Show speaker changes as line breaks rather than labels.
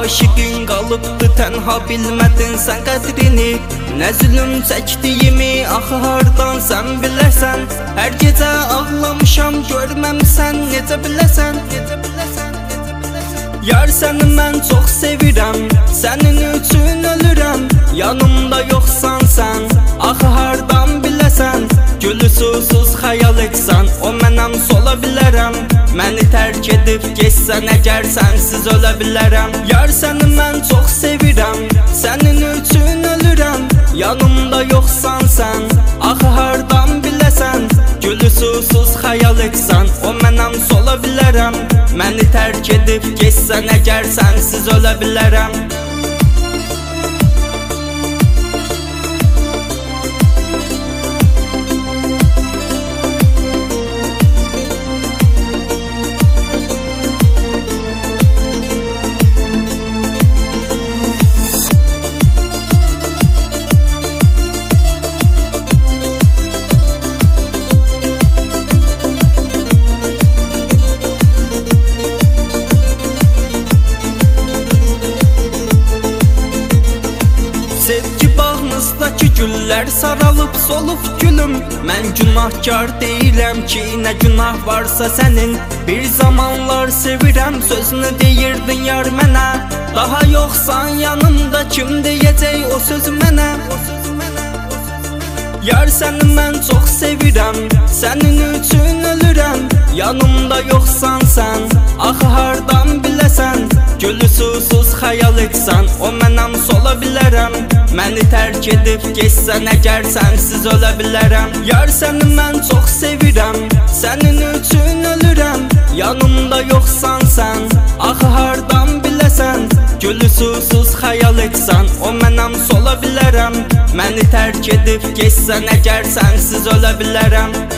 aşıqın qalıbdı tənha bilmədin sən qədrini. Nə zülüm çəkdiyimi axı hardan sən bilərsən. Hər gecə ağlamışam görməmisən necə biləsən. Yar səni mən çox sevirəm, sənin üçün ölürəm. Yanımda yoxsan sən, axı hardan biləsən. Gülü susuz xəyal etsən, o mənəm sola bilərəm. Məni tərk edib geçsən, əgər sənsiz ölə bilərəm. Yar səni mən çox sevirəm, sənin üçün ölürəm. Yanımda yoxsan sən, axı hardan biləsən. Gülü susuz xəyal etsən, o mənəm sola bilərəm. Məni tərk edib geçsən, əgər sənsiz ölə bilərəm. Sevgi bağınızdakı güllər saralıb solub gülüm. Mən günahkar deyiləm ki, nə günah varsa sənin. Bir zamanlar sevirəm sözünü deyirdin yar mənə. Daha yoxsan yanımda kim deyəcək o sözü mənə. Yar səni mən çox sevirəm, sənin üçün ölürəm. Yanımda yoxsan sən, axı hardan biləsən. Gülü susuz xəyal etsən, o mənəm sola bilərəm. Məni tərk edib geçsən, əgər sənsiz ölə bilərəm. Yar səni mən çox sevirəm, sənin üçün ölürəm. Yanımda yoxsan sən, axı hardan biləsən. Gülü susuz xəyal etsən, o mənəm sola bilərəm. Məni tərk edib geçsən, əgər sənsiz ölə bilərəm.